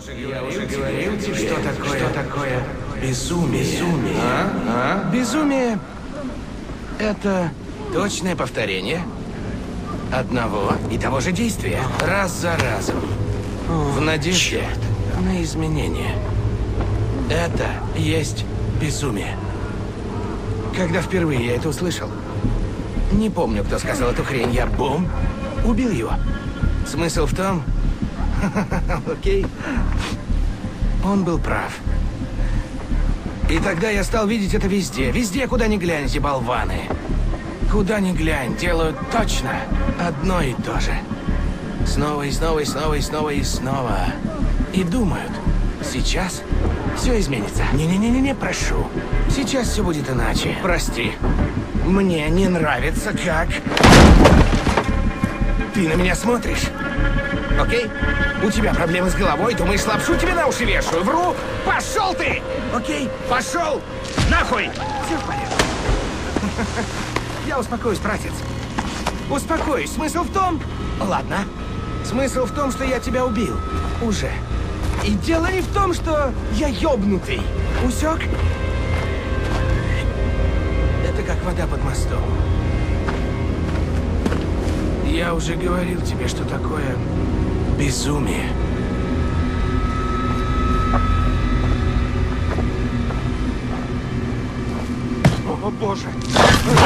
Я уже говорил тебе, что такое безумие. Безумие — это точное повторение одного и того же действия, раз за разом, в надежде на изменения. Это есть безумие. Когда впервые я это услышал, не помню, кто сказал эту хрень, я бум, убил его. Смысл в том... Окей. Он был прав. И тогда я стал видеть это везде. Везде, куда ни глянь, эти болваны. Куда ни глянь, делают точно одно и то же. Снова и снова и снова и снова и снова. И думают, сейчас все изменится. Не-не-не-не, прошу. Сейчас все будет иначе. Прости. Мне не нравится, как... Ты на меня смотришь. Окей? У тебя проблемы с головой, думаешь, лапшу тебе на уши вешаю? Вру! Пошел ты! Окей? Пошел! Нахуй! Все в порядке. Я успокоюсь, братец. Успокоюсь. Смысл в том... Ладно. Смысл в том, что я тебя убил. Уже. И дело не в том, что я ёбнутый. Усек? Это как вода под мостом. Я уже говорил тебе, что такое безумие. О, боже!